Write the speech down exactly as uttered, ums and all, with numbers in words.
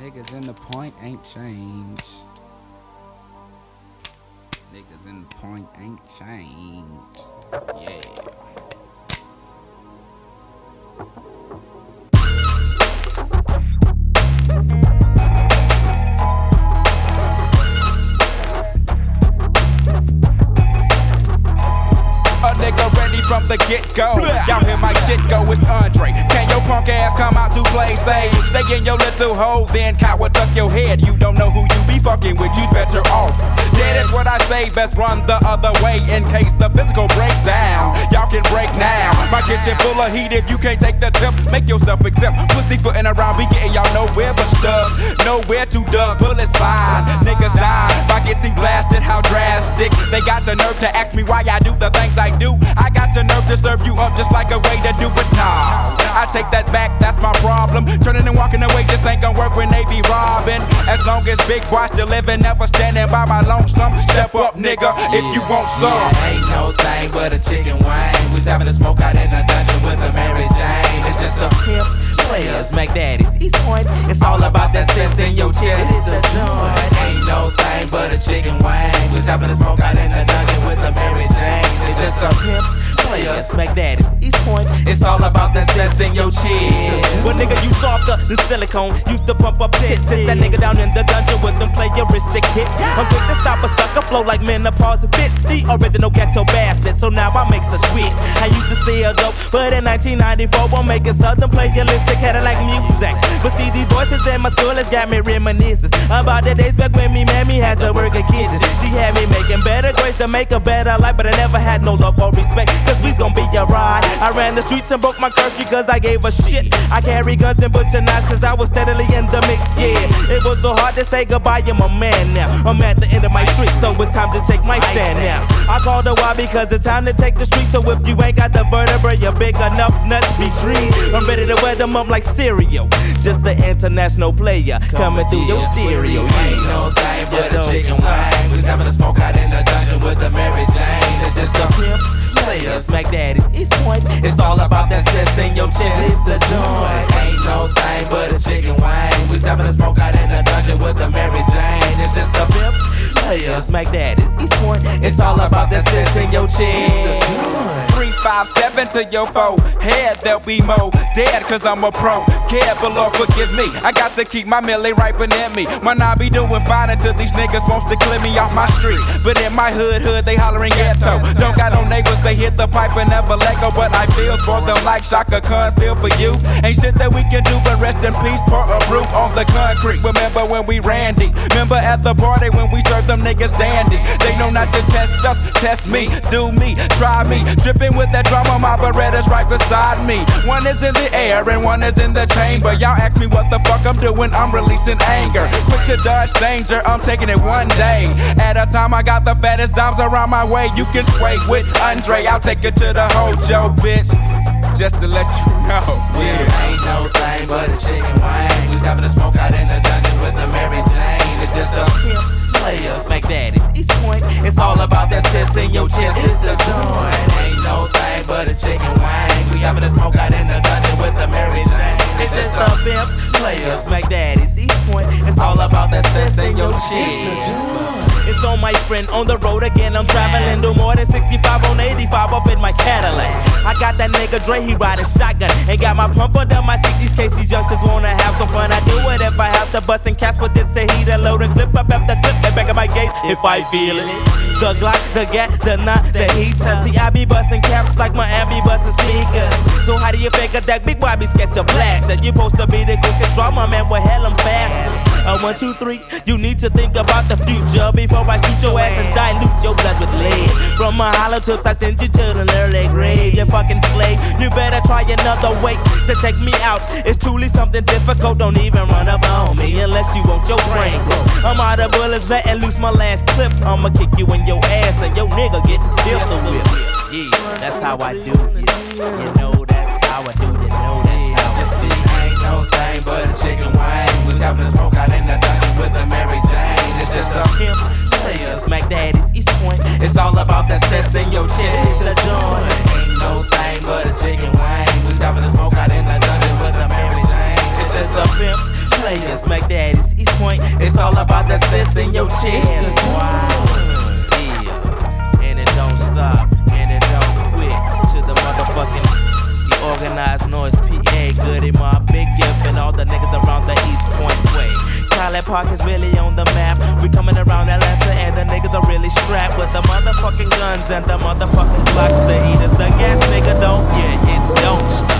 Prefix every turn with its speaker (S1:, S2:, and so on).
S1: Niggas in the point ain't changed. Niggas in the point ain't changed. Yeah. A nigga ready from the get-go. Y'all hear my shit go, it's Andre. Can your punk ass come out to play safe? Stay in your little hole, then coward tuck your head. You don't know who you be fucking with, you's better off. That is what I say, best run the other way in case the physical break down. Y'all can break now. My kitchen full of heat, if you can't take the tip, make yourself exempt. Pussy footin' around, be getting y'all nowhere but stuck. Nowhere to duck, bullets fine. Niggas die by getting blasted, how drastic. They got the nerve to ask me why I do the things I do. I got the nerve to serve you up just like a way to do it. Nah, I take that back, that's my problem. Turning and walking away just ain't gonna work when they be robbing. As long as big boy still living, never standing by my lonesome. Step up, nigga, if you want some.
S2: Yeah, ain't no thing but a chicken wing. We's having a smoke out in the dungeon with a Mary Jane. It's just a pimps, players, Mac Daddies, East Point. It's all about that sense in your chest. It's the joint. Ain't no thing but a chicken wing. We's having a smoke out in the dungeon with a Mary Jane. It's just a pimps, players, Mac Daddies, East Point. It's all about that sense in your chest.
S3: Well, nigga, you softer than silicone. Used to pump up tits. Sit that nigga down in the dungeon with them playeristic hits. I'm quick to stop a sucker flow like menopause, bitch. The original ghetto bastard. So now I make a switch. I used to see a dope, but in nineteen ninety-four, I'm making southern playeristic Cadillac music. But see, these voices in my school has got me reminiscing about the days back when me mammy had to work a kitchen. She had me making better grades to make a better life, but I never had no love or respect. Cause we's gon' be a ride. I ran the streets and broke my curfew cause I gave a shit. I carry guns and butcher knives cause I was steadily in the mix, yeah. It was so hard to say goodbye, I'm a man now. I'm at the end of my street, so it's time to take my stand now. I called a while because it's time to take the street. So if you ain't got the vertebra, you're big enough, nuts be trees. I'm ready to wear them up like cereal. Just the international player coming through your stereo.
S2: Ain't no thing but a chicken wing. We's having a smoke out in the dungeon with the Mary Jane. It's just the pimps, players, Mac Daddies, East Point. It's all about that sense in your chest. It's the joint. Ain't no thing but a chicken wing. We's having a smoke out in the dungeon with the Mary Jane. It's just the pimps, players, Mac Daddies, East Point. It's all about that sense in your chest.
S1: Three, five, seven to your foe. Head, there'll be more dead cause I'm a pro. Care, but Lord forgive me. I got to keep my millie right beneath me. Might not be doing fine until these niggas wants to clear me off my street. But in my hood, hood, they hollering ghetto. Don't got no neighbors, they hit the pipe and never let go. But I feel for them like Shaka Khan feel for you. Ain't shit that we can do but rest in peace. Pour a root on the concrete. Remember when we ran deep? Remember at the party when we served them niggas dandy? They know not to test us, test me, do me, try me. Tripping with that drama, my Beretta's right beside me. One is in the air and one is in the chamber. Y'all ask me what the fuck I'm doing, I'm releasing anger. Quick to dodge danger, I'm taking it one day at a time. I got the fattest dimes around my way. You can sway with Andre, I'll take it to the Hojo, bitch. Just to let you know, yeah.
S2: Ain't no thing but a chicken wing. We's having a smoke out in the dungeon with the Mary Jane. It's just a pimps, players, Mac Daddies, East Point. It's all about that sense in your chest. It's the joint. Ain't no thing but a chicken wing. We having a smoke out in the dungeon with the Mary Jane. It's just the pimps, players, Mac Daddies, East Point. It's all about that sense in your chest.
S3: It's on my friend on the road again. I'm traveling to more than sixty-five on eighty-five up in my Cadillac. I got that nigga Dre, he riding shotgun. Ain't got my pump under my seat. These case these youngsters wanna have some fun. I do it if I have to bust and catch with this say he the load and clip up after clip and back at my gate if I feel it. The Glock, the Gat, the knot, the heater. See, I be busting caps like my amp be busting speakers. So how do you figure that big boy be sketch a blast? And you supposed to be the quickest drama man, well hell I'm fast. Uh, one, two, three, you need to think about the future before I shoot your ass and dilute your blood with lead. From my hollow tips, I send you to the early grave. You fucking slave, you better try another way to take me out. It's truly something difficult, don't even run up on me unless you want your brain grow. I'm out of bullets, letting loose my last clip. I'ma kick you in your ass and your nigga getting pistol whipped. Yeah, that's how I do it. You know that's how I do it. You know that's how I do it.
S2: Ain't no thing but a chicken wing. We's having a smoke out in the dungeon with the Mary Jane. It's just a pimp, players, Mac Daddies, East Point. It's all about that sense in your chest. It's the joint. Ain't no thing but a chicken wing. We's having a smoke out in the dungeon with the Mary Jane. It's just a pimps, players, Mac Daddies,
S3: point, it's all about that sis in your chest. Yeah, and it don't stop, and it don't quit. To the motherfucking, the organized noise, P A, Goody Mob, Big Gift, and all the niggas around the East Point way. College Park is really on the map. We coming around Atlanta and the niggas are really strapped with the motherfucking guns and the motherfucking Glocks. The heat is the gas, nigga, don't, yeah, it don't stop.